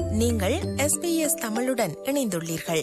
நீங்கள் SBS தமிழுடன் இணைந்துள்ளீர்கள்.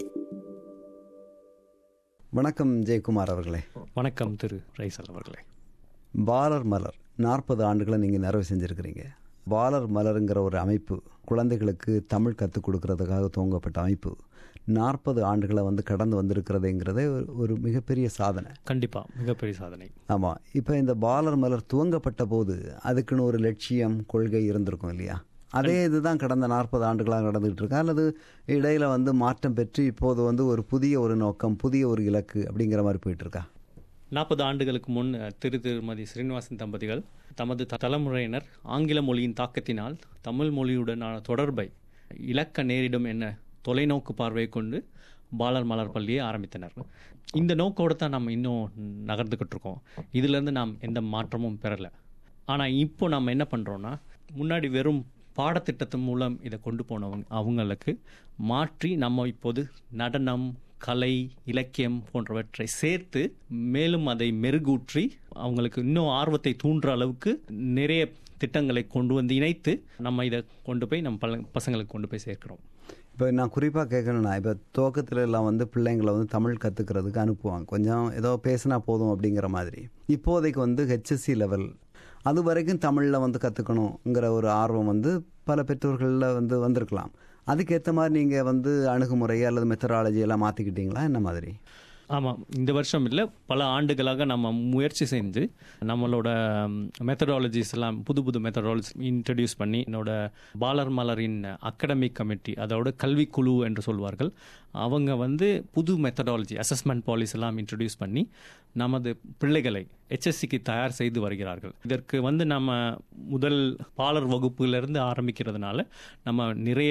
வணக்கம் ஜெயக்குமார் அவர்களே. வணக்கம் திரு ரைசல் அவர்களே. பாலர் மலர் 40 ஆண்டுகளை நீங்கள் நிறைவு செஞ்சுருக்கிறீங்க. பாலர் மலருங்கிற ஒரு அமைப்பு குழந்தைகளுக்கு தமிழ் கற்றுக் கொடுக்கறதுக்காக துவங்கப்பட்ட அமைப்பு 40 ஆண்டுகளை கடந்து வந்திருக்கிறதுங்கிறதே ஒரு மிகப்பெரிய சாதனை. கண்டிப்பாக மிகப்பெரிய சாதனை. ஆமாம். இப்போ இந்த பாலர் மலர் துவங்கப்பட்ட போது அதுக்குன்னு ஒரு லட்சியம், கொள்கை இருந்திருக்கும் இல்லையா? அதே இதுதான் கடந்த 40 ஆண்டுகளாக நடந்துகிட்டு இருக்கா, அல்லது இடையில மாற்றம் பெற்று இப்போது ஒரு புதிய ஒரு நோக்கம், புதிய ஒரு இலக்கு அப்படிங்கிற மாதிரி போயிட்டு இருக்கா? 40 ஆண்டுகளுக்கு முன் திருமதி ஸ்ரீனிவாசன் தம்பதிகள் தமது தலைமுறையினர் ஆங்கில மொழியின் தாக்கத்தினால் தமிழ் மொழியுடனான தொடர்பை இழக்க நேரிடும் என்ன தொலைநோக்கு பார்வையை கொண்டு பாலர் மலர் பள்ளியை ஆரம்பித்தனர். இந்த நோக்கோடு தான் நம்ம இன்னும் நகர்ந்துக்கிட்டு இருக்கோம். இதிலேருந்து நாம் எந்த மாற்றமும் பெறலை. ஆனால் இப்போ நம்ம என்ன பண்ணுறோன்னா, முன்னாடி வெறும் பாடத்திட்டத்தின் மூலம் இதை கொண்டு போனவங்க அவங்களுக்கு மாற்றி நம்ம இப்போது நடனம், கலை, இலக்கியம் போன்றவற்றை சேர்த்து மேலும் அதை மெருகூற்றி அவங்களுக்கு இன்னும் ஆர்வத்தை தூண்டுற அளவுக்கு நிறைய திட்டங்களை கொண்டு வந்து இணைத்து நம்ம இதை கொண்டு போய் நம்ம பசங்களுக்கு கொண்டு போய் சேர்க்கிறோம். இப்போ நான் குறிப்பாக கேட்கணும்னா, இப்போ துவக்கத்தில் எல்லாம் பிள்ளைங்களை தமிழ் கற்றுக்கிறதுக்கு அனுப்புவாங்க, கொஞ்சம் ஏதோ பேசினா போதும் அப்படிங்கிற மாதிரி. இப்போதைக்கு HSC லெவல் அது வரைக்கும் தமிழில் கற்றுக்கணுங்கிற ஒரு ஆர்வம் பல பெற்றோர்களில் வந்திருக்கலாம். அதுக்கேற்ற மாதிரி நீங்கள் அணுகுமுறை அல்லது மெத்தடாலஜி எல்லாம் மாற்றிக்கிட்டீங்களா, என்ன மாதிரி? ஆமாம், இந்த வருஷம் இல்லை, பல ஆண்டுகளாக நம்ம முயற்சி செஞ்சு நம்மளோட மெத்தடாலஜிஸ் எல்லாம் புது மெத்தடாலஜி இன்ட்ரடியூஸ் பண்ணி என்னோட பாலர் மலரின் அகாடமிக் கமிட்டி, அதோட கல்விக்குழு என்று சொல்வார்கள், அவங்க புது மெத்தடாலஜி அசஸ்மெண்ட் பாலிசி எல்லாம் இன்ட்ரடியூஸ் பண்ணி நமது பிள்ளைகளை HSCக்கு தயார் செய்து வருகிறார்கள். இதற்கு நம்ம முதல் பாலர் வகுப்பிலிருந்து ஆரம்பிக்கிறதுனால நம்ம நிறைய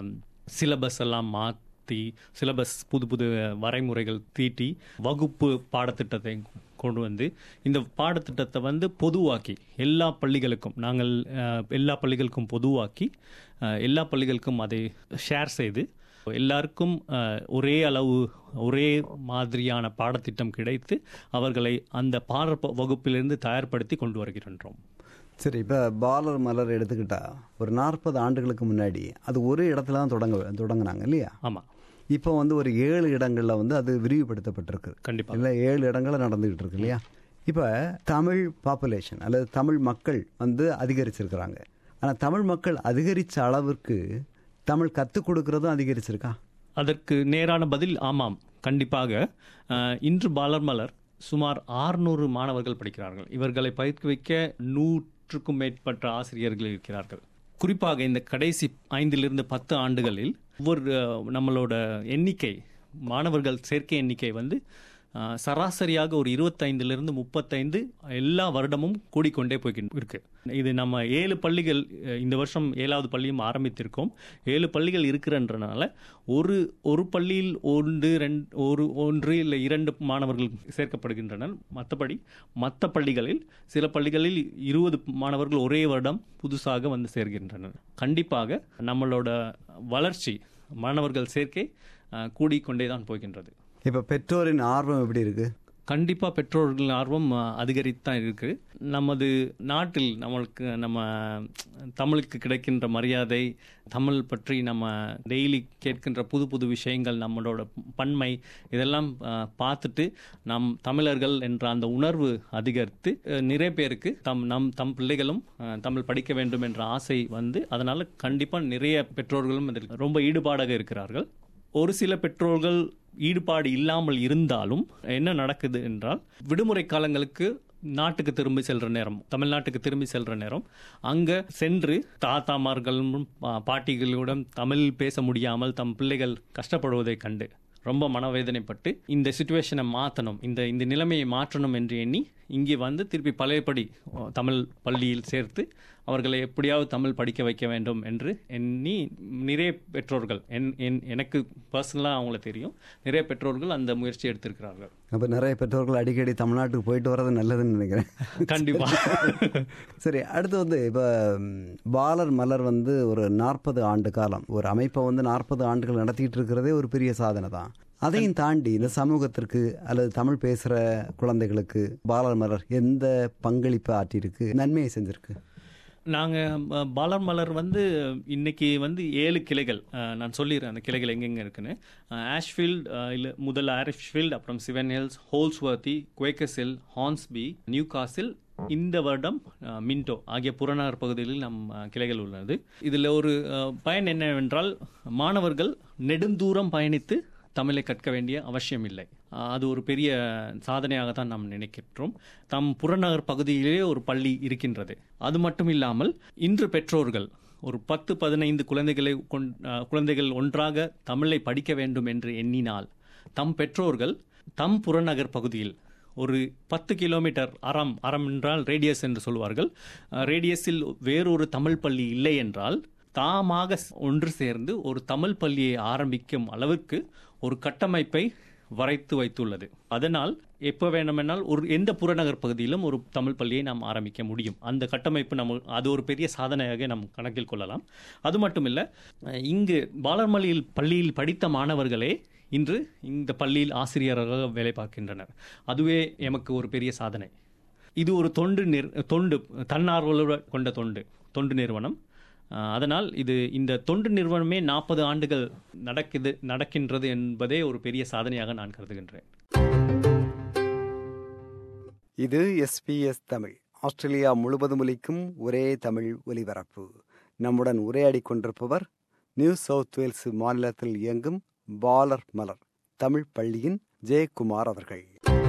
சிலபஸ் எல்லாம் சிலபஸ் புது வரைமுறைகள் தீட்டி வகுப்பு பாடத்திட்டத்தை கொண்டு வந்து இந்த பாடத்திட்டத்தை பொதுவாக்கி எல்லா பள்ளிகளுக்கும் எல்லா பள்ளிகளுக்கும் பொதுவாக்கி எல்லா பள்ளிகளுக்கும் அதை ஷேர் செய்து எல்லாருக்கும் ஒரே அளவு ஒரே மாதிரியான பாடத்திட்டம் கிடைத்து அவர்களை அந்த பாட வகுப்பிலிருந்து தயார்படுத்தி கொண்டு வருகின்றோம். சரி, இப்போ பாலர் மலர் எடுத்துக்கிட்டா ஒரு 40 ஆண்டுகளுக்கு முன்னாடி அது ஒரு இடத்துல தான் தொடங்கினாங்க இல்லையா? ஆமாம். இப்போ ஒரு 7 இடங்களில் அது விரிவுபடுத்தப்பட்டிருக்கு. கண்டிப்பாக இல்லை, 7 இடங்களில் நடந்துகிட்டு இருக்கு இல்லையா? இப்போ தமிழ் பாப்புலேஷன் அல்லது தமிழ் மக்கள் அதிகரிச்சிருக்கிறாங்க. ஆனால் தமிழ் மக்கள் அதிகரித்த அளவிற்கு தமிழ் கற்றுக் கொடுக்கறதும் அதிகரிச்சிருக்கா? அதற்கு நேரான பதில் ஆமாம், கண்டிப்பாக. இன்று பாலர் மலர் சுமார் 600 மாணவர்கள் படிக்கிறார்கள். இவர்களை பயிற்றுவிக்க 100க்கும் மேற்பட்ட ஆசிரியர்கள் இருக்கிறார்கள். குறிப்பாக இந்த கடைசி 5 to 10 ஆண்டுகளில் ஒவ்வொரு நம்மளோட எண்ணிக்கை, மாணவர்கள் சேர்க்கை எண்ணிக்கை சராசரியாக ஒரு 25 to 35 எல்லா வருடமும் கூடிக்கொண்டே போயிருக்கு. இது நம்ம 7 பள்ளிகள், இந்த வருஷம் 7வது பள்ளியும் ஆரம்பித்திருக்கோம். 7 பள்ளிகள் இருக்கிறன்றனால ஒரு பள்ளியில் 1 இல்லை 2 மாணவர்கள் சேர்க்கப்படுகின்றனர். மற்றபடி மற்ற பள்ளிகளில் சில பள்ளிகளில் 20 மாணவர்கள் ஒரே வருடம் புதுசாக சேர்கின்றனர். கண்டிப்பாக நம்மளோட வளர்ச்சி, மாணவர்கள் சேர்க்கை கூடிக்கொண்டே தான் போகின்றது. இப்போ பெற்றோரின் ஆர்வம் எப்படி இருக்கு? கண்டிப்பாக பெற்றோர்களின் ஆர்வம் அதிகரித்தான் இருக்கு. நமது நாட்டில் நம்ம தமிழுக்கு கிடைக்கின்ற மரியாதை, தமிழ் பற்றி நம்ம டெய்லி கேட்கின்ற புது விஷயங்கள், நம்மளோட பன்மை, இதெல்லாம் பார்த்துட்டு நம் தமிழர்கள் என்ற அந்த உணர்வு அதிகரித்து நிறைய பேருக்கு தம் பிள்ளைகளும் தமிழ் படிக்க வேண்டும் என்ற ஆசை அதனால கண்டிப்பாக நிறைய பெற்றோர்களும் ரொம்ப ஈடுபாடாக இருக்கிறார்கள். ஒரு சில பெற்றோர்கள் ஈடுபாடு இல்லாமல் இருந்தாலும் என்ன நடக்குது என்றால், விடுமுறை காலங்களுக்கு நாட்டுக்கு திரும்பி செல்ற நேரம், தமிழ்நாட்டுக்கு திரும்பி செல்ற நேரம், அங்க சென்று தாத்தாமார்களும் பாட்டிகளுடன் தமிழ் பேச முடியாமல் தம் பிள்ளைகள் கஷ்டப்படுவதை கண்டு ரொம்ப மனவேதனைப்பட்டு இந்த சிச்சுவேஷனை மாற்றணும், இந்த நிலைமையை மாற்றணும் என்று எண்ணி இங்கே திருப்பி பழையபடி தமிழ் பள்ளியில் சேர்த்து அவர்களை எப்படியாவது தமிழ் படிக்க வைக்க வேண்டும் என்று எண்ணி நிறைய பெற்றோர்கள், எனக்கு பர்சனலாக அவங்கள தெரியும், நிறைய பெற்றோர்கள் அந்த முயற்சி எடுத்திருக்கிறார்கள். அப்போ நிறைய பெற்றோர்கள் அடிக்கடி தமிழ்நாட்டுக்கு போயிட்டு வர்றது நல்லதுன்னு நினைக்கிறேன். கண்டிப்பாக. சரி, அடுத்து இப்போ பாலர் மலர் ஒரு 40 ஆண்டு காலம் ஒரு அமைப்பை 40 ஆண்டுகள் நடத்திட்டு இருக்கிறதே ஒரு பெரிய சாதனை தான். அதையும் தாண்டி இந்த சமூகத்திற்கு அல்லது தமிழ் பேசுகிற குழந்தைகளுக்கு பாலர் மலர் எந்த பங்களிப்பு ஆற்றியிருக்கு, நன்மையை செஞ்சிருக்கு? நாங்கள் பாலர் மலர் வந்து இன்னைக்கு வந்து 7 கிளைகள், நான் சொல்லிடுறேன் அந்த கிளைகள் எங்கெங்கே இருக்குன்னு. ஆஷ்ஃபீல்ட், இல்லை முதல்ல ஆஷ்ஃபீல்ட், அப்புறம் Seven Hills, Holsworthy, Quakers Hill, Hornsby, Newcastle, இந்த வருடம் மின்டோ ஆகிய புறநகர் பகுதிகளில் நம் கிளைகள் உள்ளது. இதில் ஒரு பயன் என்னவென்றால், மாணவர்கள் நெடுந்தூரம் பயணித்து தமிழை கற்க வேண்டிய அவசியம் இல்லை. அது ஒரு பெரிய சாதனையாகத்தான் நாம் நினைக்கின்றோம். தம் புறநகர் பகுதியிலே ஒரு பள்ளி இருக்கின்றது. அது மட்டும் இல்லாமல் இன்று பெற்றோர்கள் ஒரு 10-15 குழந்தைகள் ஒன்றாக தமிழை படிக்க வேண்டும் என்று எண்ணினால், தம் பெற்றோர்கள் தம் புறநகர் பகுதியில் ஒரு 10 கிலோமீட்டர், அறம் என்றால் ரேடியஸ் என்று சொல்வார்கள், ரேடியஸில் வேறொரு தமிழ் பள்ளி இல்லை என்றால் தாமாக ஒன்று சேர்ந்து ஒரு தமிழ் பள்ளியை ஆரம்பிக்கும் அளவிற்கு ஒரு கட்டமைப்பை வரைத்து வைத்துள்ளது. அதனால் எப்போ வேணுமென்றால் எந்த புறநகர் பகுதியிலும் ஒரு தமிழ் பள்ளியை நாம் ஆரம்பிக்க முடியும். அந்த கட்டமைப்பு அது ஒரு பெரிய சாதனையாக நாம் கணக்கில் கொள்ளலாம். அது மட்டுமில்லை, இங்கு பாலர் பள்ளியில் படித்த மாணவர்களே இன்று இந்த பள்ளியில் ஆசிரியராக வேலை பார்க்கின்றனர். அதுவே எமக்கு ஒரு பெரிய சாதனை. இது ஒரு தொண்டு தன்னார்வலர் கொண்ட தொண்டு நிறுவனம். அதனால் இந்த தொண்டு நிறுவனமே 40 ஆண்டுகள் நடக்கின்றது என்பதே ஒரு பெரிய சாதனையாக நான் கருதுகின்றேன். இது SBS தமிழ், ஆஸ்திரேலியா முழுவதும் ஒலிக்கும் ஒரே தமிழ் ஒலிபரப்பு. நம்முடன் உரையாடி கொண்டிருப்பவர் நியூ சவுத் வேல்ஸ் மாநிலத்தில் இயங்கும் பாலர் மலர் தமிழ் பள்ளியின் ஜெயக்குமார் அவர்கள்.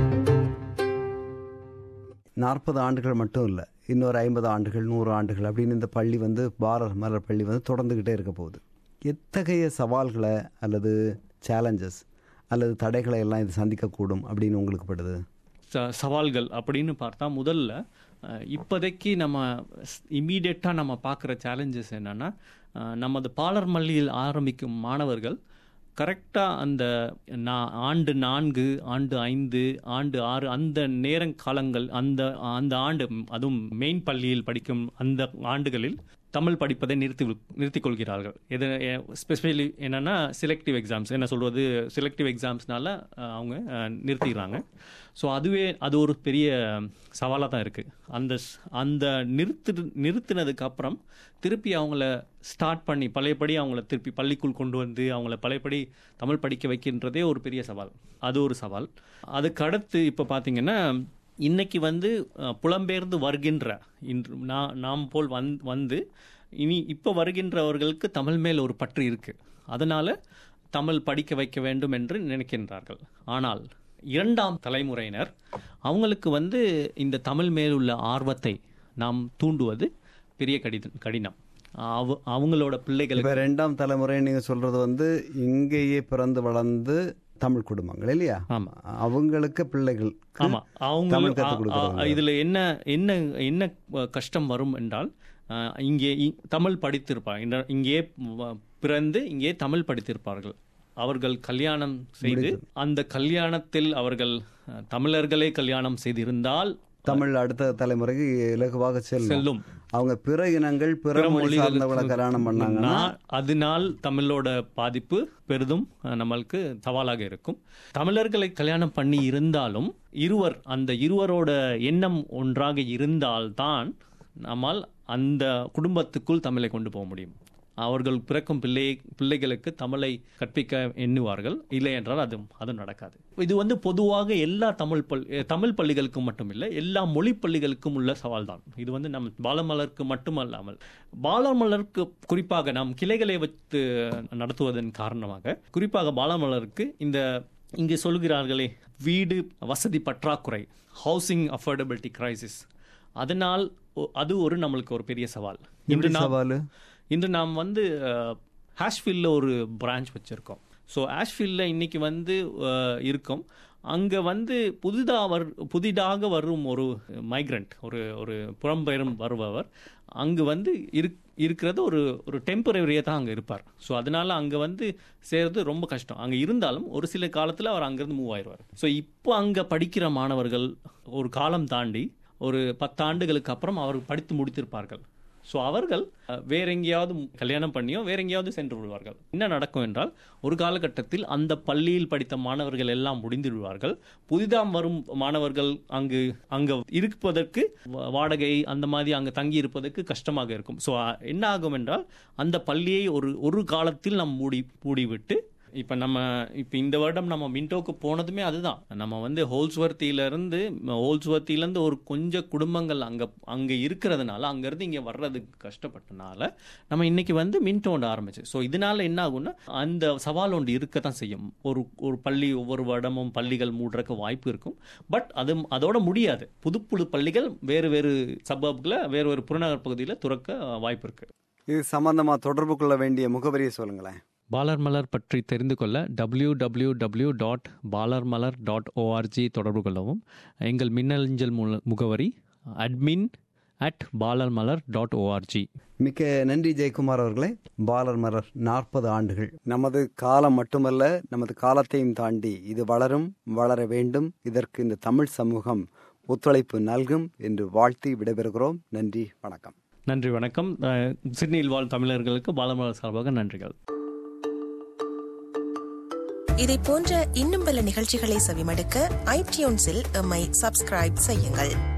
40 ஆண்டுகள் மட்டும் இல்லை, இன்னொரு 50 ஆண்டுகள், 100 ஆண்டுகள் அப்படின்னு இந்த பள்ளி பாலர் மலர் பள்ளி தொடர்ந்துக்கிட்டே இருக்க போகுது. எத்தகைய சவால்களை அல்லது சேலஞ்சஸ் அல்லது தடைகளை எல்லாம் இது சந்திக்கக்கூடும் அப்படின்னு உங்களுக்கு படுது? சவால்கள் அப்படின்னு பார்த்தா, முதல்ல இப்போதைக்கு நம்ம இம்மீடியட்டாக நம்ம பார்க்குற சேலஞ்சஸ் என்னென்னா, நமது பாலர் பள்ளியில் ஆரம்பிக்கும் மாணவர்கள் கரெக்டாக அந்த ஆண்டு 4, ஆண்டு 5, ஆண்டு 6 அந்த நேரங்காலங்கள், அந்த ஆண்டு, அதுவும் மெயின் பள்ளியில் படிக்கும் அந்த ஆண்டுகளில் தமிழ் படிப்பதை நிறுத்திக் கொள்கிறார்கள். எது ஸ்பெஷலி என்னென்னா செலக்டிவ் எக்ஸாம்ஸ், என்ன சொல்கிறது, செலக்டிவ் எக்ஸாம்ஸ்னால அவங்க நிறுத்திக்கிறாங்க. ஸோ அது ஒரு பெரிய சவாலாக தான் இருக்குது. அந்த நிறுத்தினதுக்கு அப்புறம் திருப்பி அவங்கள ஸ்டார்ட் பண்ணி பழையபடி அவங்கள திருப்பி பள்ளிக்குள் கொண்டு வந்து அவங்கள பழையபடி தமிழ் படிக்க வைக்கின்றதே ஒரு பெரிய சவால். அது ஒரு சவால். அதுக்கு அடுத்து இப்போ பார்த்திங்கன்னா, இன்னைக்கு புலம்பெயர்ந்து வருகின்ற நாம் போல் வந்து இப்போ வருகின்றவர்களுக்கு தமிழ் மேல் ஒரு பற்று இருக்குது. அதனால் தமிழ் படிக்க வைக்க வேண்டும் என்று நினைக்கின்றார்கள். ஆனால் 2ஆம் தலைமுறையினர் அவங்களுக்கு இந்த தமிழ் மேல் உள்ள ஆர்வத்தை நாம் தூண்டுவது பெரிய கடினம். அவங்களோட பிள்ளைகளுக்கு 2ஆம் தலைமுறை நீங்கள் சொல்கிறது இங்கேயே பிறந்து வளர்ந்து தமிழ் குடும்பங்கள் இல்லையா? ஆமா, அவங்களுக்கு பிள்ளைகள். ஆமா, அவங்க இதுல என்ன கஷ்டம் வரும் என்றால், இங்கே தமிழ் படித்திருப்பாங்க, இங்கே பிறந்து இங்கே தமிழ் படித்திருப்பார்கள். அவர்கள் கல்யாணம் செய்து அந்த கல்யாணத்தில் அவர்கள் தமிழர்களை கல்யாணம் செய்திருந்தால் தமிழ் அடுத்த தலைமுறைக்கு இலகுவாக செல்லும். அவங்க பிற இனங்கள் பிற மொழி சார்ந்தவங்களை கல்யாணம் பண்ணாங்கன்னா அதனால் தமிழோட பாதிப்பு பெரிதும் நம்மளுக்கு சவாலாக இருக்கும். தமிழர்களை கல்யாணம் பண்ணி இருந்தாலும் அந்த இருவரோட எண்ணம் ஒன்றாக இருந்தால்தான் நம்மால் அந்த குடும்பத்துக்குள் தமிழை கொண்டு போக முடியும். அவர்கள் பிறக்கும் பிள்ளைகளுக்கு தமிழை கற்பிக்க எண்ணுவார்கள். இல்லை என்றால் அது நடக்காது. இது பொதுவாக எல்லா தமிழ் பள்ளிகளுக்கும் மட்டும் இல்லை, எல்லா மொழி பள்ளிகளுக்கும் உள்ள சவால் தான். இது நம்ம பாலமலருக்கு மட்டுமல்லாமல், பாலமலருக்கு குறிப்பாக நாம் கிளைகளை வைத்து நடத்துவதன் காரணமாக, குறிப்பாக பாலமலருக்கு இங்கே சொல்கிறார்களே, வீடு வசதி பற்றாக்குறை, ஹவுசிங் அஃபோர்டபிலிட்டி கிரைசிஸ், அதனால் அது நம்மளுக்கு ஒரு பெரிய சவால். இன்று நாம் ஆஷ்ஃபீல்டில் ஒரு பிரான்ச் வச்சுருக்கோம். ஸோ ஆஷ்ஃபீல்டில் இன்றைக்கி இருக்கும். அங்கே புதிதாக வரும் ஒரு மைக்ரண்ட், ஒரு புலம்பெயரும் வருபவர் அங்கு இருக்கிறது ஒரு டெம்பரரியாக தான் அங்கே இருப்பார். ஸோ அதனால் அங்கே சேர்றது ரொம்ப கஷ்டம். அங்கே இருந்தாலும் ஒரு சில காலத்தில் அவர் அங்கேருந்து மூவ் ஆயிடுவார். ஸோ இப்போ அங்கே படிக்கிற மாணவர்கள் ஒரு காலம் தாண்டி ஒரு 10 ஆண்டுகளுக்கு அப்புறம் அவர் படித்து முடித்திருப்பார்கள். ஸோ அவர்கள் வேற எங்கேயாவது கல்யாணம் பண்ணியோ வேற எங்கேயாவது சென்று விடுவார்கள். என்ன நடக்கும் என்றால் ஒரு காலகட்டத்தில் அந்த பள்ளியில் படித்த மாணவர்கள் எல்லாம் முடிந்து விடுவார்கள். புதிதாக வரும் மாணவர்கள் அங்கு இருப்பதற்கு வாடகை அந்த மாதிரி அங்கு தங்கி இருப்பதற்கு கஷ்டமாக இருக்கும். ஸோ என்ன ஆகும் என்றால் அந்த பள்ளியை ஒரு காலத்தில் நாம் மூடிவிட்டு இப்போ இந்த வருடம் நம்ம மின்டோக்கு போனதுமே அதுதான். நம்ம ஹோல்ஸ்வர்த்தியிலேருந்து ஒரு கொஞ்சம் குடும்பங்கள் அங்கே இருக்கிறதுனால அங்கேருந்து இங்கே வர்றதுக்கு கஷ்டப்பட்டனால நம்ம இன்னைக்கு மின்டோண்ட ஆரம்பிச்சு. ஸோ இதனால என்ன ஆகும்னா அந்த சவால் ஒன்று இருக்க தான் செய்யும். ஒரு பள்ளி ஒவ்வொரு வருடமும் பள்ளிகள் மூடுறதுக்கு வாய்ப்பு இருக்கும். பட் அதோட முடியாது. புது பள்ளிகள் வேறு சபப்ல வேறு புறநகர் பகுதியில் துறக்க வாய்ப்பு இருக்கு. இது சம்பந்தமாக தொடர்பு கொள்ள வேண்டிய முகவரியை சொல்லுங்களேன். பாலர் மலர் பற்றி தெரிந்து கொள்ள www.balarmalar.org தொடர்பு கொள்ளவும். எங்கள் மின்னஞ்சல் முகவரி admin@balarmalar.org. மிக்க நன்றி ஜெயக்குமார் அவர்களே. பாலர் மலர் 40 ஆண்டுகள். நமது காலம் மட்டுமல்ல, நமது காலத்தையும் தாண்டி இது வளர வேண்டும். இதற்கு இந்த தமிழ் சமூகம் ஒத்துழைப்பு நல்கும் என்று வாழ்த்தி விடைபெறுகிறோம். நன்றி, வணக்கம். நன்றி, வணக்கம். சிட்னியில் வாழ் தமிழர்களுக்கு பாலர் மலர் சார்பாக நன்றிகள். இதை போன்ற இன்னும் பல நிகழ்ச்சிகளை செவிமடுக்க iTunes-இல் எம்மை சப்ஸ்கிரைப் செய்யுங்கள்.